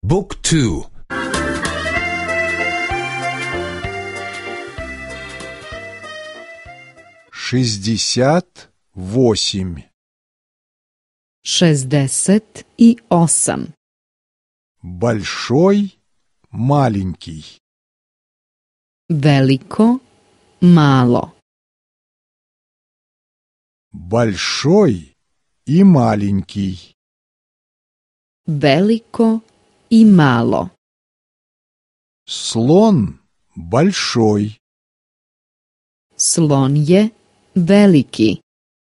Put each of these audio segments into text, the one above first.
بوك تو 68 68. Большой, маленький. Veliko, malo. Большой и маленький. Veliko i malo. Слон большой. Slon je veliki.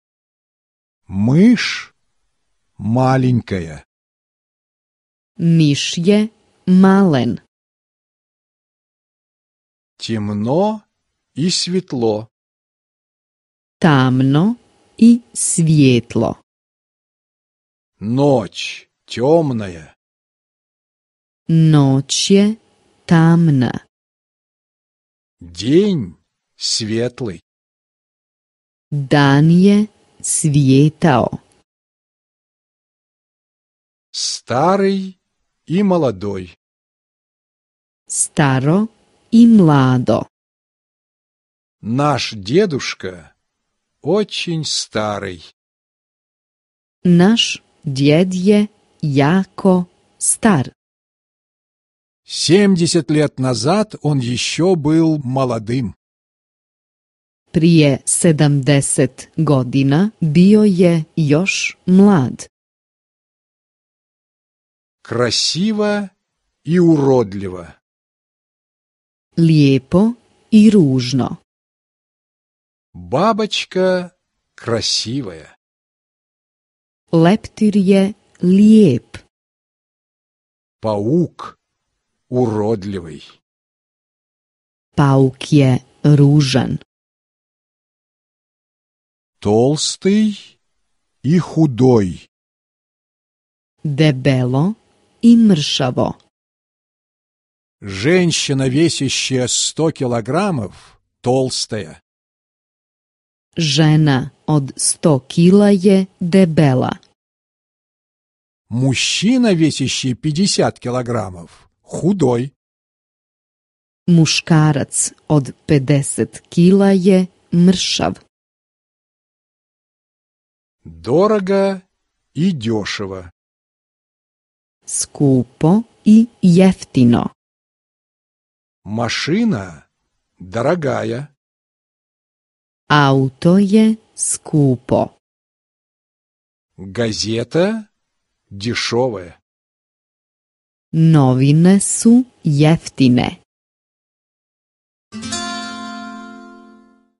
Мышь маленькая. Miš je malen. Темно и светло. Tamno i svijetlo. Ночь темная. Noć je tamna. День светлый. Dan je svijetao. Старый и молодой. Staro i mlado. Наш дедушка очень старый. Naš djed je jako star. 70 лет назад он еще был молодым. Prije 70 godina bio je još mlad. Красиво и уродливо. Lijepo i ružno. Бабочка красивая. Leptir je lijep. Паук уродливый. Pauk je ružan. Толстый и худой. Debelo i mršavo. Женщина, весящая 100 килограммов, толстая. Žena od 100 kila je debela. Мужчина, весящий 50 килограммов, худой. Muškarac od 50 kila je mršav. Дорого и дешево. Skupo i jeftino. Машина дорогая. Auto je skupo. Газета дешевая. Novine su jeftine.